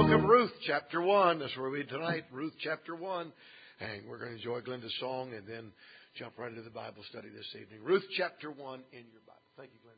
book of Ruth, chapter 1. That's where we are tonight, Ruth, chapter 1. And we're going to enjoy Glenda's song and then jump right into the Bible study this evening. Ruth, chapter 1 in your Bible. Thank you, Glenda.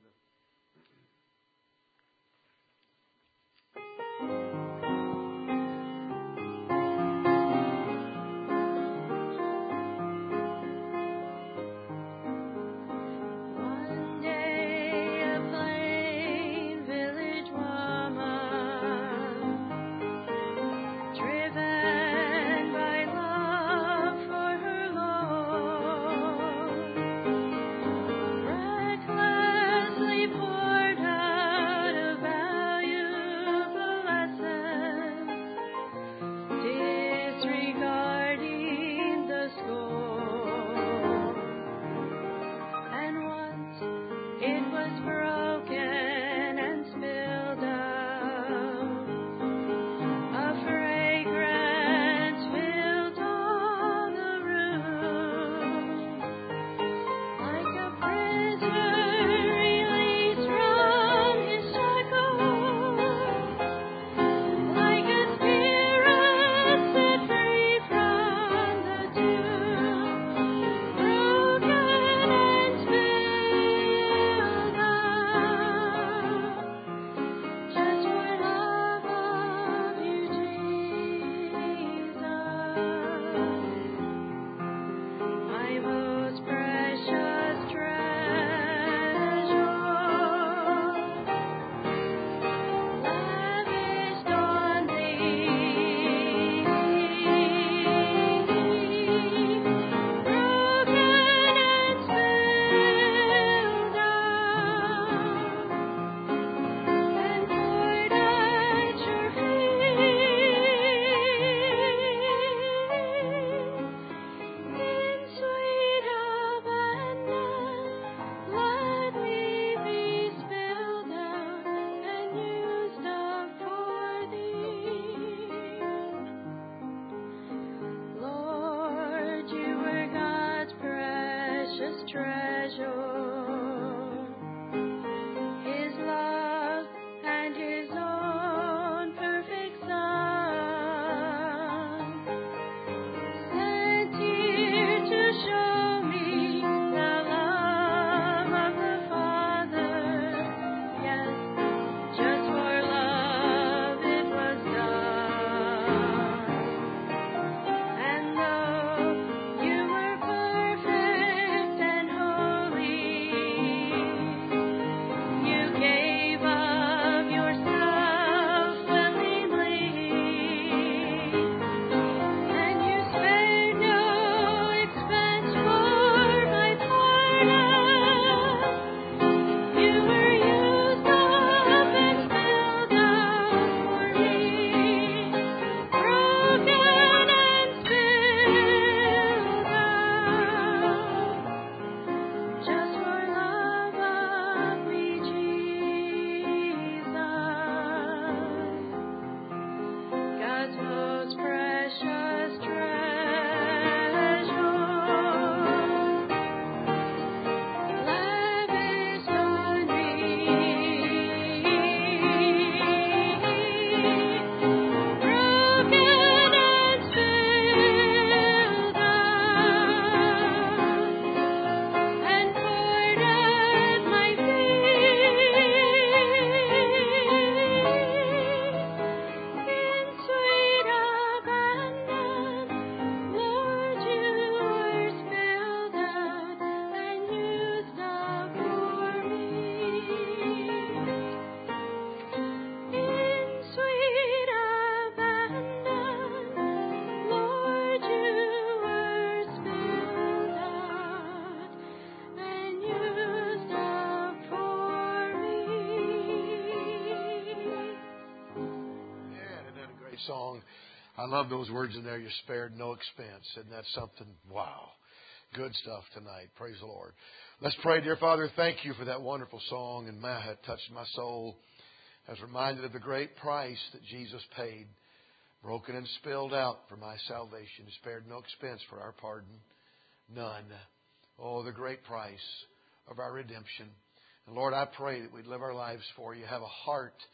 Song. I love those words in there. You're spared no expense. Isn't that something? Wow. Good stuff tonight. Praise the Lord. Let's pray. Dear Father, thank you for that wonderful song. And man, it touched my soul. I was reminded of the great price that Jesus paid, broken and spilled out for my salvation. He spared no expense for our pardon. None. Oh, the great price of our redemption. And Lord, I pray that we'd live our lives for you. Have a heart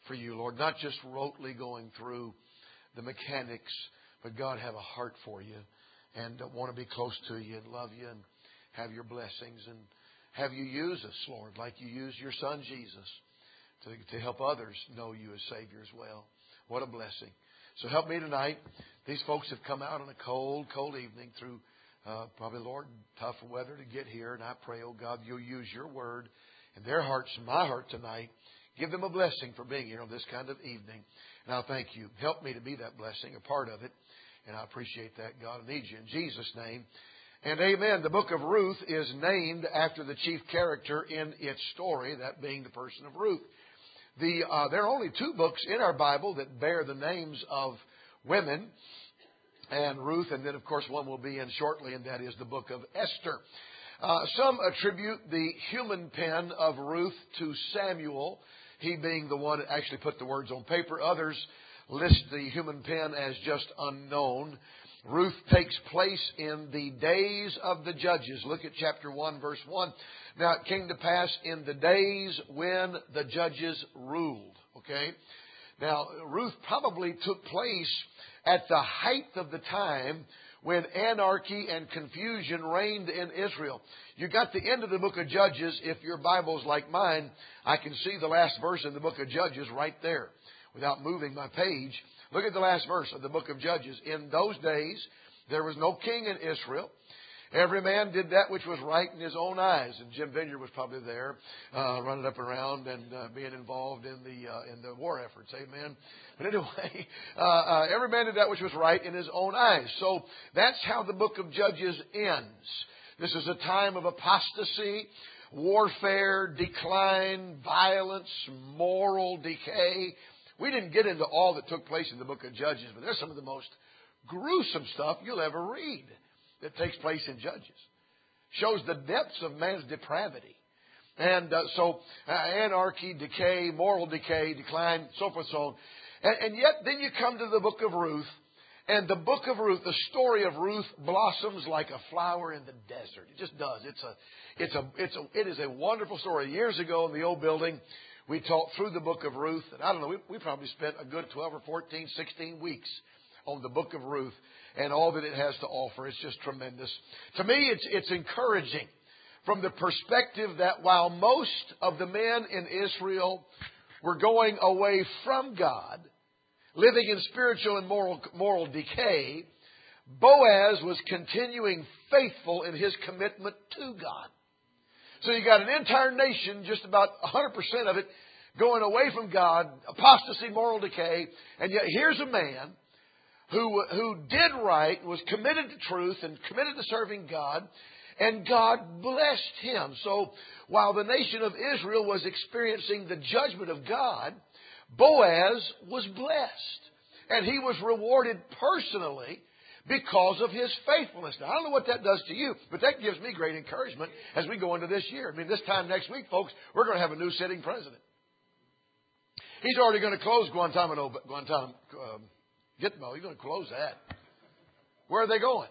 for you, Lord. Not just rotely going through the mechanics, but God, have a heart for you and want to be close to you and love you and have your blessings and have you use us, Lord, like you used your Son Jesus to help others know you as Savior as well. What a blessing. So help me tonight. These folks have come out on a cold, cold evening through probably, Lord, tough weather to get here. And I pray, oh God, you'll use your word in their hearts and my heart tonight. Give them a blessing for being here on this kind of evening. And I'll thank you. Help me to be that blessing, a part of it. And I appreciate that. God, I need you. In Jesus' name. And amen. The book of Ruth is named after the chief character in its story, that being the person of Ruth. There are only 2 books in our Bible that bear the names of women, and Ruth, and then, of course, one will be in shortly, and that is the book of Esther. Some attribute the human pen of Ruth to Samuel, he being the one that actually put the words on paper. Others list the human pen as just unknown. Ruth takes place in the days of the judges. Look at chapter 1, verse 1. Now it came to pass in the days when the judges ruled. Okay? Now, Ruth probably took place at the height of the time when anarchy and confusion reigned in Israel. You got the end of the book of Judges. If your Bible's like mine, I can see the last verse in the book of Judges right there without moving my page. Look at the last verse of the book of Judges. In those days, there was no king in Israel. Every man did that which was right in his own eyes. And Jim Vineyard was probably there, running up around and being involved in the war efforts. Amen. But anyway, every man did that which was right in his own eyes. So that's how the book of Judges ends. This is a time of apostasy, warfare, decline, violence, moral decay. We didn't get into all that took place in the book of Judges, but there's some of the most gruesome stuff you'll ever read that takes place in Judges. Shows the depths of man's depravity. And so anarchy, decay, moral decay, decline, so forth and so on. And yet then you come to the book of Ruth. And the book of Ruth, the story of Ruth blossoms like a flower in the desert. It just does. It is a wonderful story. Years ago in the old building, we taught through the book of Ruth. And I don't know, we probably spent a good 12 or 14, 16 weeks on the book of Ruth and all that it has to offer. It's just tremendous. To me, it's encouraging from the perspective that while most of the men in Israel were going away from God, living in spiritual and moral decay, Boaz was continuing faithful in his commitment to God. So you got an entire nation, just about 100% of it, going away from God, apostasy, moral decay, and yet here's a man who did right, was committed to truth and committed to serving God, and God blessed him. So while the nation of Israel was experiencing the judgment of God, Boaz was blessed. And he was rewarded personally because of his faithfulness. Now, I don't know what that does to you, but that gives me great encouragement as we go into this year. I mean, this time next week, folks, we're going to have a new sitting president. He's already going to close Guantanamo. He's going to close that. Where are they going?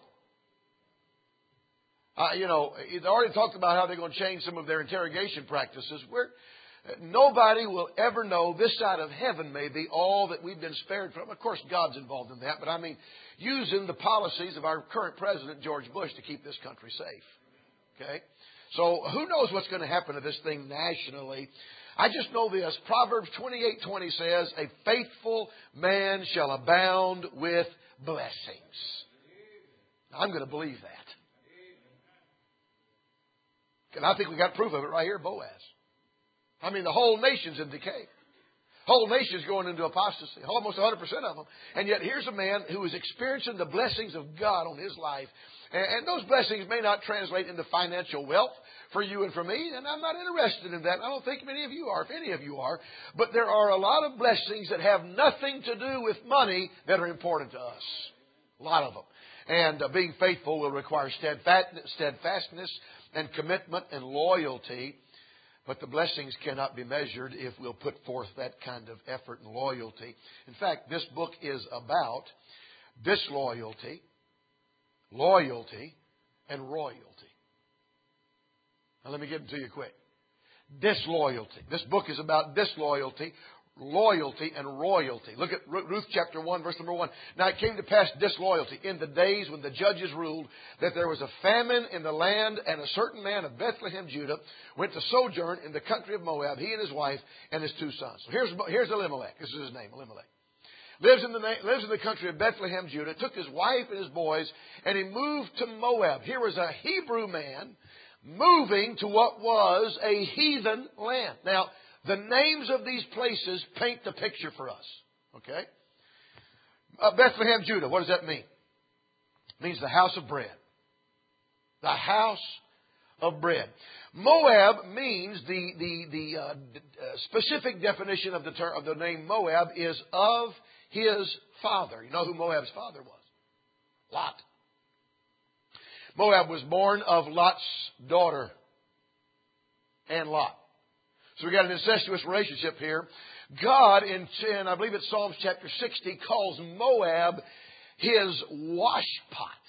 He's already talked about how they're going to change some of their interrogation practices. Nobody will ever know this side of heaven, maybe, all that we've been spared from. Of course, God's involved in that, but I mean, using the policies of our current president, George Bush, to keep this country safe. Okay? So who knows what's going to happen to this thing nationally? I just know this. Proverbs 28:20 says, a faithful man shall abound with blessings. I'm going to believe that. And I think we got proof of it right here, Boaz. I mean, the whole nation's in decay. Whole nation's going into apostasy. Almost 100% of them. And yet here's a man who is experiencing the blessings of God on his life. And those blessings may not translate into financial wealth for you and for me. And I'm not interested in that. I don't think many of you are, if any of you are. But there are a lot of blessings that have nothing to do with money that are important to us. A lot of them. And being faithful will require steadfastness and commitment and loyalty. But the blessings cannot be measured if we'll put forth that kind of effort and loyalty. In fact, this book is about disloyalty, loyalty, and royalty. Now let me give them to you quick. Disloyalty. This book is about disloyalty. loyalty and royalty. Look at Ruth chapter 1, verse number 1. Now it came to pass disloyalty in the days when the judges ruled that there was a famine in the land, and a certain man of Bethlehem, Judah, went to sojourn in the country of Moab, he and his wife and his 2 sons. So here's Elimelech. This is his name, Elimelech. Lives in the country of Bethlehem, Judah, took his wife and his boys, and he moved to Moab. Here was a Hebrew man moving to what was a heathen land. Now, the names of these places paint the picture for us. Okay? Bethlehem, Judah, what does that mean? It means the house of bread. The house of bread. Moab means the specific definition of the name Moab is of his father. You know who Moab's father was? Lot. Moab was born of Lot's daughter and Lot. So we got an incestuous relationship here. God, in I believe it's Psalms chapter 60, calls Moab his washpot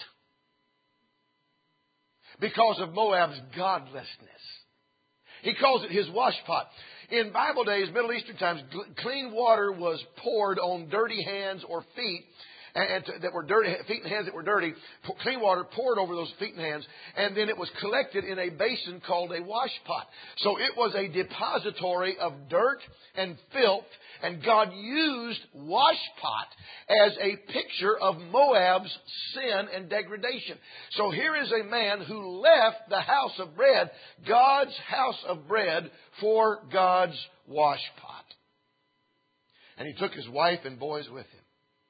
because of Moab's godlessness. He calls it his washpot. In Bible days, Middle Eastern times, clean water was poured on dirty hands or feet, that were dirty, feet and hands that were dirty. Clean water poured over those feet and hands, and then it was collected in a basin called a washpot. So it was a depository of dirt and filth, and God used washpot as a picture of Moab's sin and degradation. So here is a man who left the house of bread, God's house of bread, for God's washpot. And he took his wife and boys with him.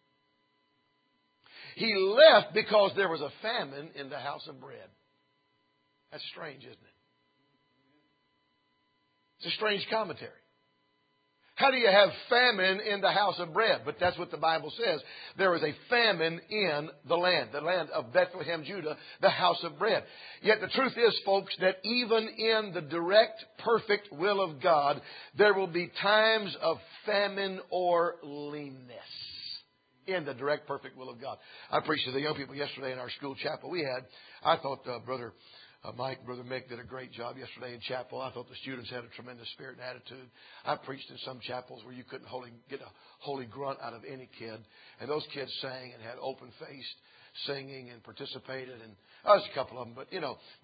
He left because there was a famine in the house of bread. That's strange, isn't it? It's a strange commentary. How do you have famine in the house of bread? But that's what the Bible says. There was a famine in the land of Bethlehem, Judah, the house of bread. Yet the truth is, folks, that even in the direct, perfect will of God, there will be times of famine or leanness. In the direct, perfect will of God. I preached to the young people yesterday in our school chapel. I thought Brother Mike, Brother Mick did a great job yesterday in chapel. I thought the students had a tremendous spirit and attitude. I preached in some chapels where you couldn't get a holy grunt out of any kid. And those kids sang and had open-faced singing and participated. And there's a couple of them, but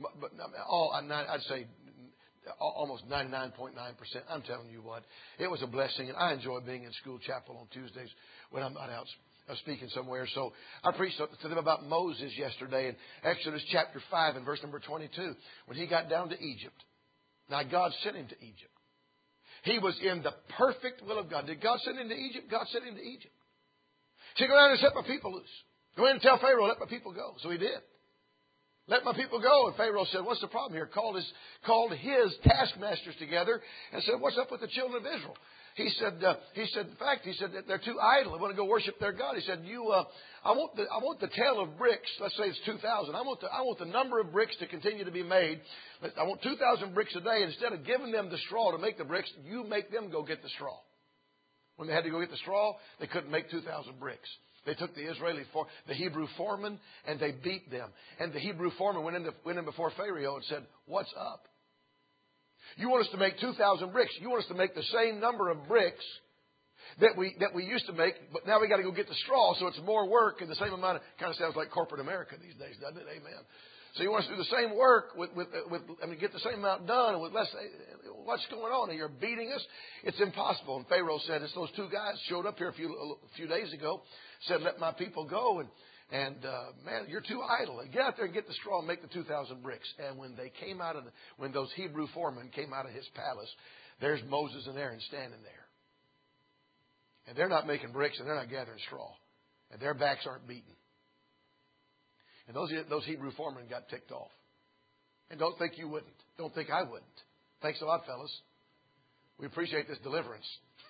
I'd say almost 99.9%. I'm telling you what, it was a blessing. And I enjoy being in school chapel on Tuesdays when I'm not out speaking somewhere. So I preached to them about Moses yesterday in Exodus chapter 5 and verse number 22. When he got down to Egypt. Now God sent him to Egypt. He was in the perfect will of God. Did God send him to Egypt? God sent him to Egypt. He said, go down and set my people loose. Go in and tell Pharaoh, let my people go. So he did. Let my people go. And Pharaoh said, what's the problem here? Called his taskmasters together and said, what's up with the children of Israel? He said, in fact, that they're too idle. They want to go worship their God. He said, I want the tale of bricks. Let's say it's 2,000. I want the number of bricks to continue to be made. I want 2,000 bricks a day. And instead of giving them the straw to make the bricks, you make them go get the straw. When they had to go get the straw, they couldn't make 2,000 bricks. They took the Hebrew foreman, and they beat them. And the Hebrew foreman went in before Pharaoh and said, what's up? You want us to make 2,000 bricks. You want us to make the same number of bricks that we used to make, but now we got to go get the straw, so it's more work and the same amount of, kind of sounds like corporate America these days, doesn't it? Amen. So you want us to do the same work get the same amount done with less. What's going on? You're beating us? It's impossible. And Pharaoh said, it's those two guys showed up here a few days ago, said, let my people go, and man, you're too idle. And get out there and get the straw and make the 2,000 bricks. And when they came when those Hebrew foremen came out of his palace, there's Moses and Aaron standing there. And they're not making bricks and they're not gathering straw. And their backs aren't beaten. And those Hebrew foremen got ticked off. And don't think you wouldn't. Don't think I wouldn't. Thanks a lot, fellas. We appreciate this deliverance.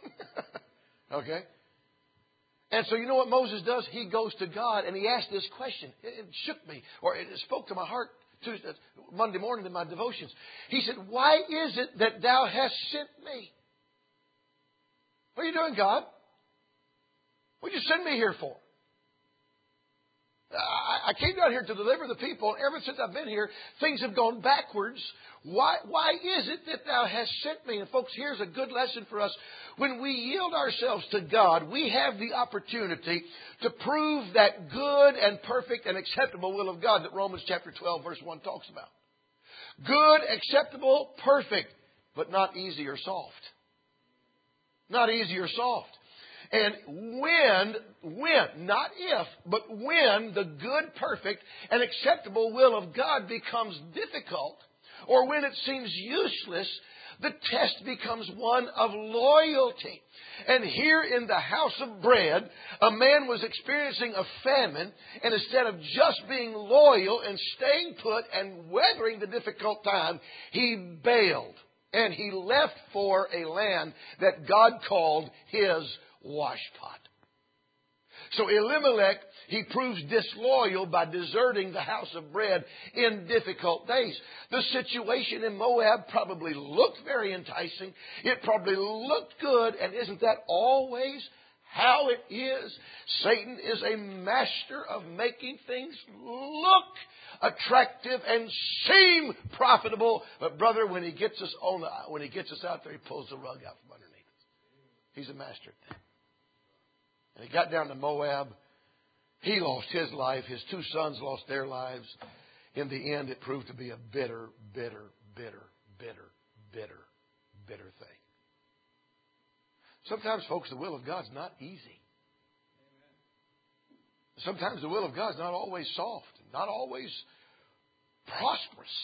Okay? And so you know what Moses does? He goes to God and he asks this question. It shook me, or it spoke to my heart Monday morning in my devotions. He said, why is it that thou hast sent me? What are you doing, God? What did you send me here for? I came down here to deliver the people. And ever since I've been here, things have gone backwards. Why is it that thou hast sent me? And folks, here's a good lesson for us. When we yield ourselves to God, we have the opportunity to prove that good and perfect and acceptable will of God that Romans chapter 12 verse 1 talks about. Good, acceptable, perfect, but not easy or soft. Not easy or soft. And when, not if, but when the good, perfect, and acceptable will of God becomes difficult, or when it seems useless, the test becomes one of loyalty. And here in the house of bread, a man was experiencing a famine, and instead of just being loyal and staying put and weathering the difficult time, he bailed. And he left for a land that God called his washpot. So Elimelech, he proves disloyal by deserting the house of bread in difficult days. The situation in Moab probably looked very enticing. It probably looked good. And isn't that always how it is? Satan is a master of making things look attractive and seem profitable. But brother, when he gets us out there, he pulls the rug out from underneath us. He's a master at that. And he got down to Moab. He lost his life. His two sons lost their lives. In the end, it proved to be a bitter, bitter, bitter, bitter, bitter, bitter thing. Sometimes, folks, the will of God's not easy. Sometimes the will of God's not always soft, not always prosperous.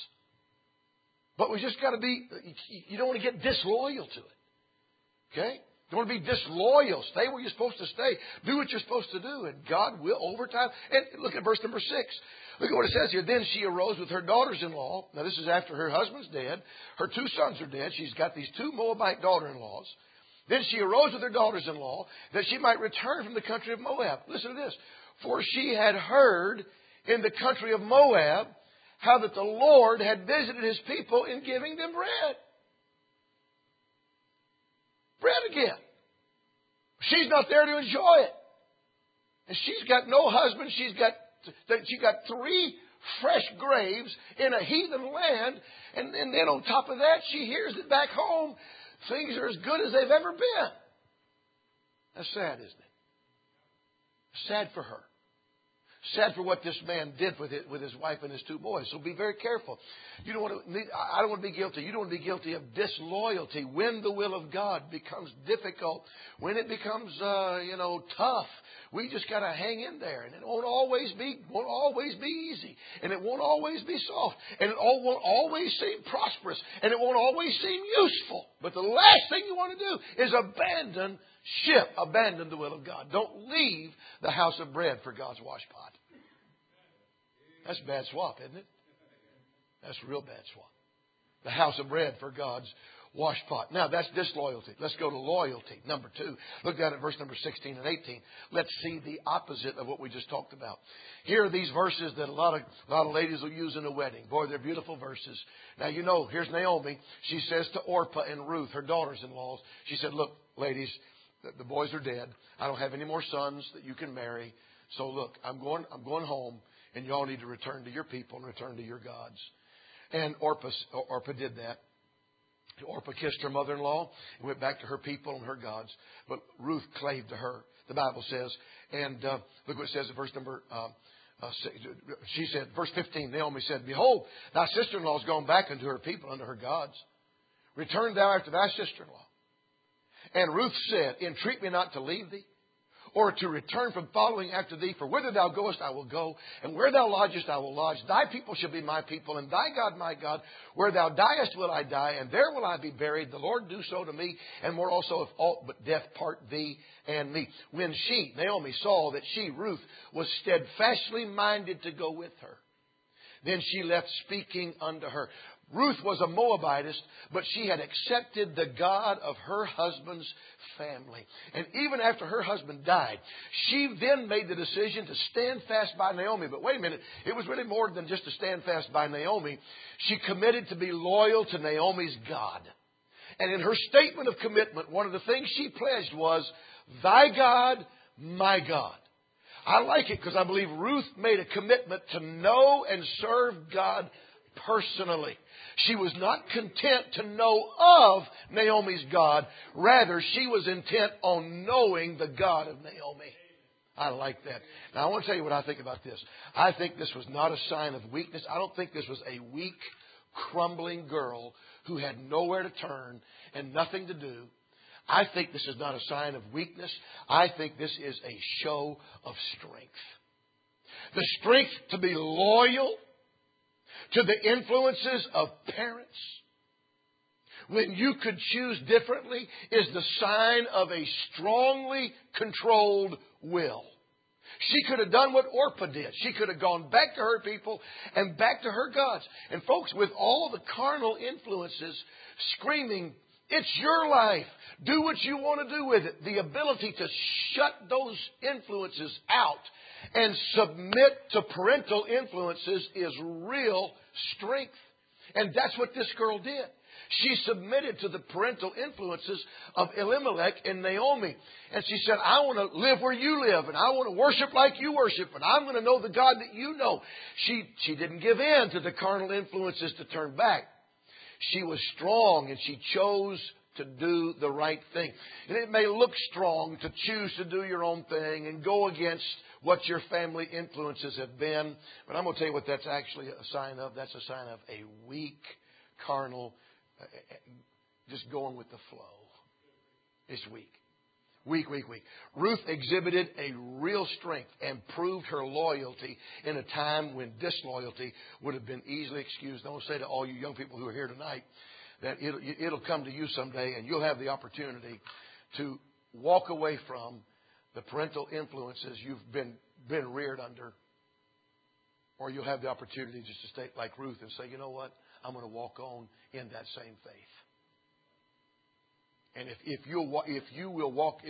But we just got to be, you don't want to get disloyal to it. Okay? Don't want to be disloyal. Stay where you're supposed to stay. Do what you're supposed to do. And God will over time. And look at verse number 6. Look at what it says here. Then she arose with her daughters-in-law. Now this is after her husband's dead. Her two sons are dead. She's got these two Moabite daughter-in-laws. Then she arose with her daughters-in-law that she might return from the country of Moab. Listen to this. For she had heard in the country of Moab how that the Lord had visited his people in giving them bread. Bread again. She's not there to enjoy it. And she's got no husband. She got 3 fresh graves in a heathen land. And then on top of that, she hears that back home, things are as good as they've ever been. That's sad, isn't it? Sad for her. Sad for what this man did with his wife and his 2 boys. So be very careful. I don't want to be guilty. You don't want to be guilty of disloyalty when the will of God becomes difficult, when it becomes tough. We just got to hang in there, and it won't always be easy, and it won't always be soft, and it won't always seem prosperous, and it won't always seem useful. But the last thing you want to do is abandon ship, abandon the will of God. Don't leave the house of bread for God's washpot. That's a bad swap, isn't it? That's a real bad swap. The house of bread for God's washpot. Now, that's disloyalty. Let's go to loyalty. Number 2. Look down at verse number 16 and 18. Let's see the opposite of what we just talked about. Here are these verses that a lot of ladies will use in a wedding. Boy, they're beautiful verses. Now, here's Naomi. She says to Orpah and Ruth, her daughters-in-law, she said, look, ladies, the boys are dead. I don't have any more sons that you can marry. So look, I'm going home, and y'all need to return to your people and return to your gods. And Orpah did that. Orpah kissed her mother-in-law and went back to her people and her gods. But Ruth clave to her, the Bible says. And look what it says in verse number she said, verse 15, Naomi said, behold, thy sister-in-law is gone back unto her people, unto her gods. Return thou after thy sister-in-law. And Ruth said, entreat me not to leave thee, or to return from following after thee. For whither thou goest, I will go, and where thou lodgest, I will lodge. Thy people shall be my people, and thy God my God. Where thou diest will I die, and there will I be buried. The Lord do so to me, and more also if aught but death part thee and me. When she, Naomi, saw that she, Ruth, was steadfastly minded to go with her, then she left speaking unto her. Ruth was a Moabitess, but she had accepted the God of her husband's family. And even after her husband died, she then made the decision to stand fast by Naomi. But wait a minute, it was really more than just to stand fast by Naomi. She committed to be loyal to Naomi's God. And in her statement of commitment, one of the things she pledged was, thy God, my God. I like it because I believe Ruth made a commitment to know and serve God personally. She was not content to know of Naomi's God. Rather, she was intent on knowing the God of Naomi. I like that. Now, I want to tell you what I think about this. I think this was not a sign of weakness. I don't think this was a weak, crumbling girl who had nowhere to turn and nothing to do. I think this is not a sign of weakness. I think this is a show of strength. The strength to be loyal to the influences of parents when you could choose differently is the sign of a strongly controlled will. She could have done what Orpah did. She could have gone back to her people and back to her gods. And folks, with all the carnal influences screaming, it's your life. Do what you want to do with it. The ability to shut those influences out and submit to parental influences is real strength. And that's what this girl did. She submitted to the parental influences of Elimelech and Naomi. And she said, I want to live where you live, and I want to worship like you worship, and I'm going to know the God that you know. She didn't give in to the carnal influences to turn back. She was strong, and she chose to do the right thing. And it may look strong to choose to do your own thing and go against what your family influences have been. But I'm going to tell you what that's actually a sign of. That's a sign of a weak, carnal, just going with the flow. It's weak. Weak. Ruth exhibited a real strength and proved her loyalty in a time when disloyalty would have been easily excused. I want to say to all you young people who are here tonight that it'll come to you someday, and you'll have the opportunity to walk away from the parental influences you've been reared under. Or you'll have the opportunity just to stay like Ruth and say, you know what? I'm going to walk on in that same faith. And if you will walk,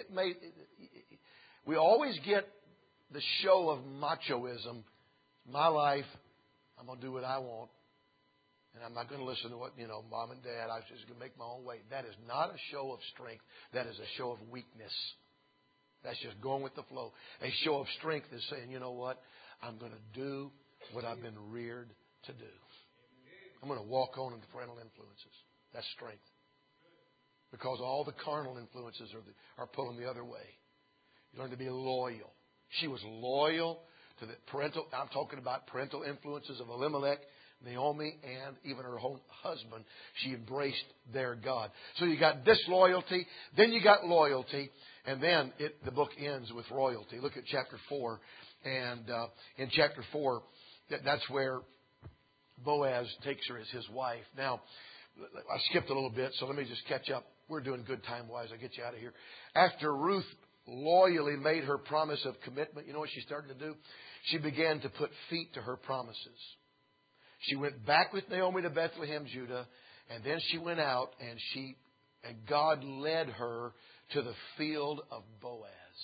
we always get the show of machoism. My life, I'm going to do what I want. And I'm not going to listen to what, mom and dad, I'm just going to make my own way. That is not a show of strength. That is a show of weakness. That's just going with the flow. A show of strength is saying, you know what? I'm going to do what I've been reared to do. I'm going to walk on in the parental influences. That's strength. Because all the carnal influences are pulling the other way. You learn to be loyal. She was loyal to the parental. I'm talking about parental influences of Elimelech, Naomi, and even her own husband. She embraced their God. So you got disloyalty, then you got loyalty, and then the book ends with royalty. Look at chapter 4. And in chapter 4, that's where Boaz takes her as his wife. Now, I skipped a little bit, so let me just catch up. We're doing good time-wise. I'll get you out of here. After Ruth loyally made her promise of commitment, you know what she started to do? She began to put feet to her promises. She went back with Naomi to Bethlehem, Judah, and then she went out and God led her to the field of Boaz.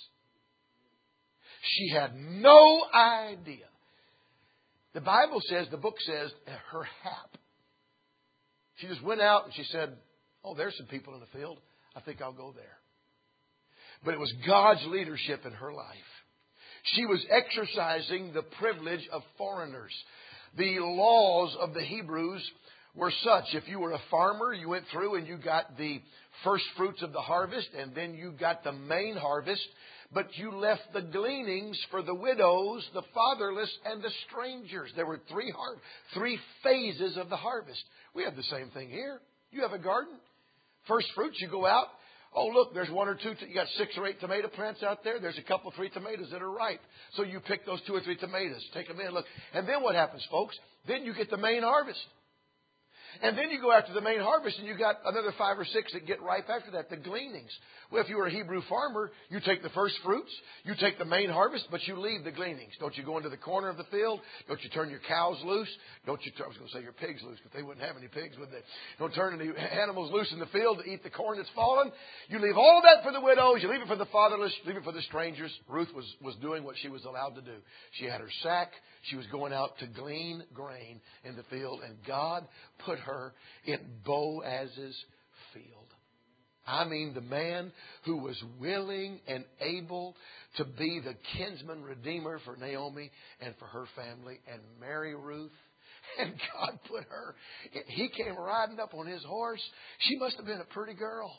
She had no idea. The Bible says, the book says, her hap. She just went out and she said, oh, there's some people in the field. I think I'll go there. But it was God's leadership in her life. She was exercising the privilege of foreigners. The laws of the Hebrews were such. If you were a farmer, you went through and you got the first fruits of the harvest, and then you got the main harvest. But you left the gleanings for the widows, the fatherless, and the strangers. There were three phases of the harvest. We have the same thing here. You have a garden. First fruits, you go out. Oh, look, there's one or two. You got 6 or 8 tomato plants out there. There's a couple, 3 tomatoes that are ripe. So you pick those 2 or 3 tomatoes. Take them in, look. And then what happens, folks? Then you get the main harvest. And then you go after the main harvest and you got another 5 or 6 that get ripe after that, the gleanings. Well, if you were a Hebrew farmer, you take the first fruits, you take the main harvest, but you leave the gleanings. Don't you go into the corner of the field? Don't you turn your cows loose? I was going to say your pigs loose, but they wouldn't have any pigs, would they? Don't turn any animals loose in the field to eat the corn that's fallen. You leave all of that for the widows. You leave it for the fatherless. Leave it for the strangers. Ruth was doing what she was allowed to do. She had her sack. She was going out to glean grain in the field, and God put her in Boaz's field. I mean, the man who was willing and able to be the kinsman redeemer for Naomi and for her family and marry Ruth. And God put her. He came riding up on his horse. She must have been a pretty girl.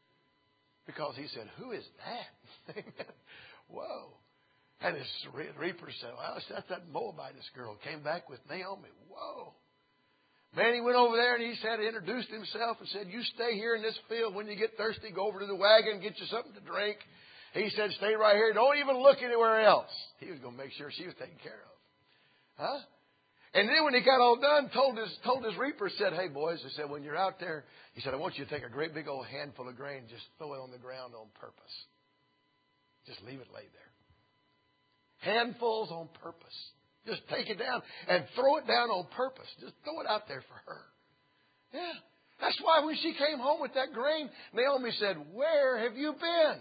Because he said, who is that? Whoa. And his reaper said, well, that's that Moabitess girl. Came back with Naomi. Whoa. Man, he went over there and he said, introduced himself and said, you stay here in this field. When you get thirsty, go over to the wagon and get you something to drink. He said, stay right here. Don't even look anywhere else. He was going to make sure she was taken care of. Huh? And then when he got all done, told his reaper, said, hey, boys, he said, when you're out there, he said, I want you to take a great big old handful of grain, just throw it on the ground on purpose. Just leave it lay there. Handfuls on purpose. Just take it down and throw it down on purpose. Just throw it out there for her. Yeah. That's why when she came home with that grain, Naomi said, where have you been?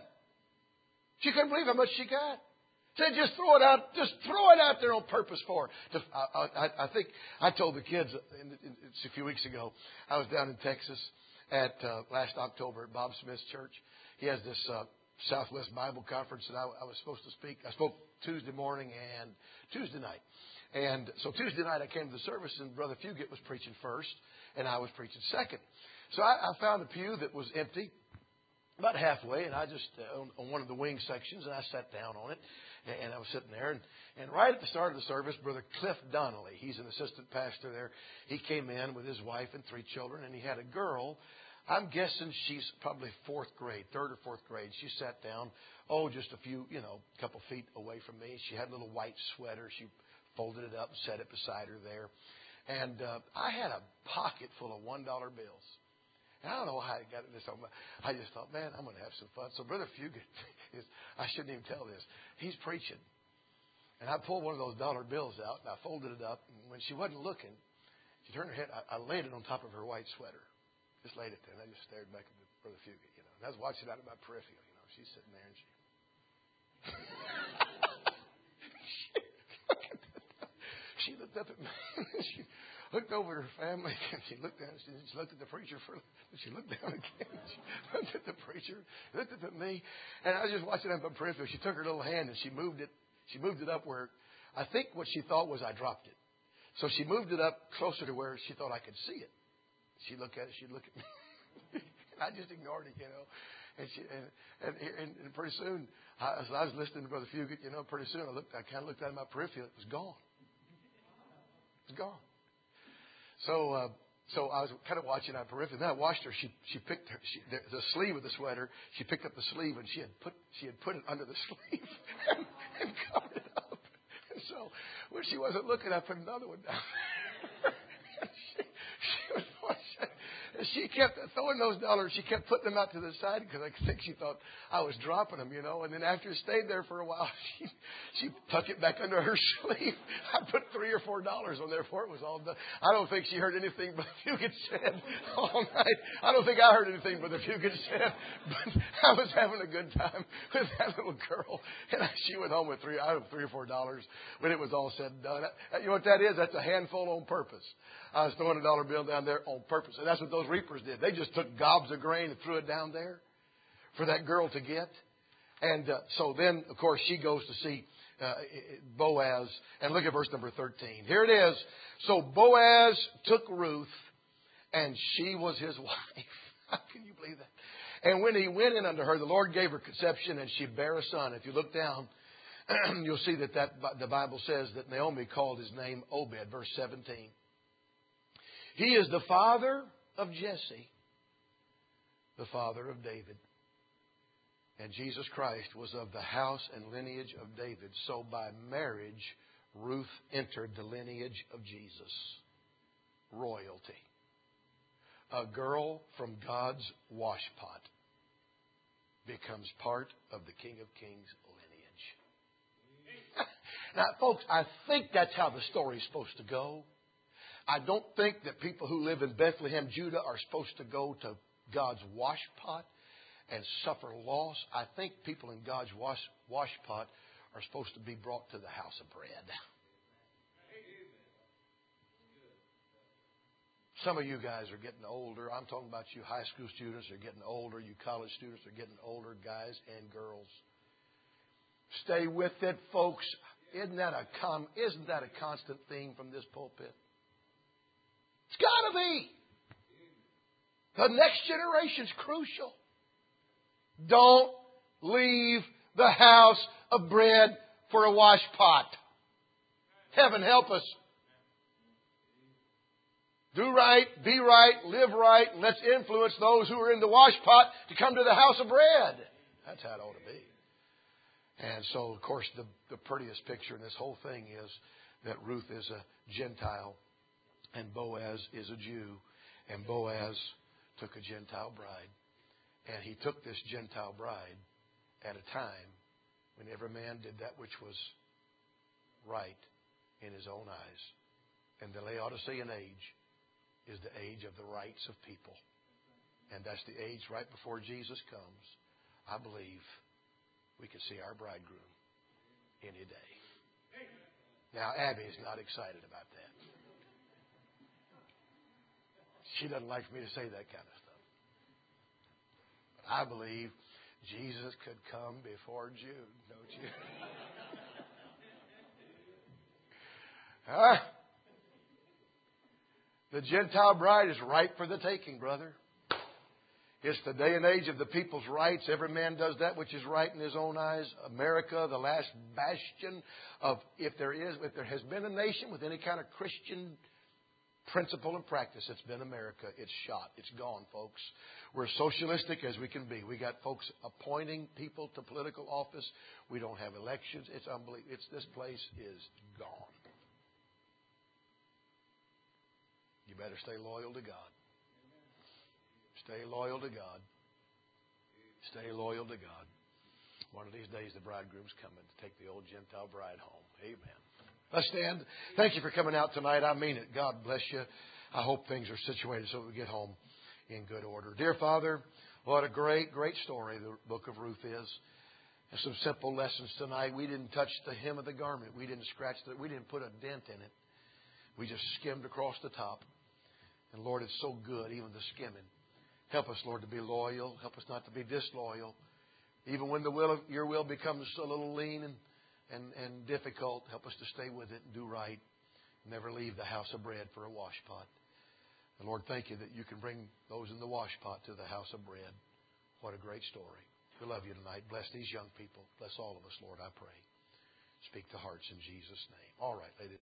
She couldn't believe how much she got. Said, just throw it out. Just throw it out there on purpose for her. I think I told the kids a few weeks ago. I was down in Texas at last October at Bob Smith's church. He has this Southwest Bible Conference, and I was supposed to speak. I spoke Tuesday morning and Tuesday night. And so Tuesday night I came to the service, and Brother Fugit was preaching first, and I was preaching second. So I found a pew that was empty, about halfway, and I just on one of the wing sections, and I sat down on it, and I was sitting there, and right at the start of the service, Brother Cliff Donnelly, he's an assistant pastor there, he came in with his wife and 3 children, and he had a girl. I'm guessing she's probably 4th grade, 3rd or 4th grade. She sat down, just a few, couple feet away from me. She had a little white sweater. She folded it up and set it beside her there. And I had a pocket full of $1 bills. And I don't know how I got this on. I just thought, man, I'm going to have some fun. So Brother Fugit, I shouldn't even tell this. He's preaching. And I pulled one of those $1 bills out, and I folded it up. And when she wasn't looking, she turned her head. I laid it on top of her white sweater. Just laid it there, and I just stared back at Brother Fugit, And I was watching out of my peripheral, She's sitting there, and she looked up at me. She looked over at her family, and she looked down. She looked at the preacher and she looked down again. She looked at the preacher, looked at me, and I was just watching out of my peripheral. She took her little hand and she moved it. She moved it up where I think what she thought was I dropped it. So she moved it up closer to where she thought I could see it. She'd look at it. She'd look at me. And I just ignored it, And pretty soon, as I was listening to Brother Fugit, pretty soon I kind of looked out of my peripheral. It was gone. It was gone. So I was kind of watching our peripheral. Then I watched her. She picked the sleeve of the sweater. She picked up the sleeve and she had put it under the sleeve and covered it up. And so when she wasn't looking, I put another one down. She kept throwing those dollars. She kept putting them out to the side because I think she thought I was dropping them, And then after it stayed there for a while, she tucked it back under her sleeve. I put $3 or $4 on there before it was all done. I don't think she heard anything but Fugit said all night. I don't think I heard anything but the Fugit said. But I was having a good time with that little girl. And she went home with $3 or $4 when it was all said and done. You know what that is? That's a handful on purpose. I was throwing a $1 bill down there on purpose. And that's what those reapers did. They just took gobs of grain and threw it down there for that girl to get. And so then, of course, she goes to see Boaz. And look at verse number 13. Here it is. So Boaz took Ruth, and she was his wife. How can you believe that? And when he went in unto her, the Lord gave her conception, and she bare a son. If you look down, you'll see that the Bible says that Naomi called his name Obed, verse 17. He is the father of Jesse, the father of David. And Jesus Christ was of the house and lineage of David. So by marriage, Ruth entered the lineage of Jesus. Royalty. A girl from God's washpot becomes part of the King of Kings lineage. Now, folks, I think that's how the story's supposed to go. I don't think that people who live in Bethlehem, Judah, are supposed to go to God's washpot and suffer loss. I think people in God's washpot are supposed to be brought to the house of bread. Some of you guys are getting older. I'm talking about you high school students are getting older. You college students are getting older, guys and girls. Stay with it, folks. Isn't that a constant theme from this pulpit? It's got to be. The next generation's crucial. Don't leave the house of bread for a wash pot. Heaven help us. Do right, be right, live right, and let's influence those who are in the wash pot to come to the house of bread. That's how it ought to be. And so, of course, the prettiest picture in this whole thing is that Ruth is a Gentile and Boaz is a Jew. And Boaz took a Gentile bride. And he took this Gentile bride at a time when every man did that which was right in his own eyes. And the Laodicean age is the age of the rights of people. And that's the age right before Jesus comes. I believe we could see our bridegroom any day. Now, Abby's not excited about that. She doesn't like for me to say that kind of stuff. But I believe Jesus could come before June, don't you? Huh? The Gentile bride is ripe for the taking, brother. It's the day and age of the people's rights. Every man does that which is right in his own eyes. America, the last bastion of, if there has been a nation with any kind of Christian principle and practice, it's been America. It's shot. It's gone, folks. We're socialistic as we can be. We got folks appointing people to political office. We don't have elections. It's unbelievable. This place is gone. You better stay loyal to God. Stay loyal to God. Stay loyal to God. One of these days, the bridegroom's coming to take the old Gentile bride home. Amen. Let's stand. Thank you for coming out tonight. I mean it. God bless you. I hope things are situated so we get home in good order. Dear Father, what a great, great story the book of Ruth is. And some simple lessons tonight. We didn't touch the hem of the garment. We didn't scratch it. We didn't put a dent in it. We just skimmed across the top. And Lord, it's so good, even the skimming. Help us, Lord, to be loyal. Help us not to be disloyal. Even when your will becomes a little lean and difficult, help us to stay with it and do right. Never leave the house of bread for a wash pot. And Lord, thank you that you can bring those in the wash pot to the house of bread. What a great story. We love you tonight. Bless these young people. Bless all of us, Lord, I pray. Speak to hearts in Jesus' name. All right, ladies.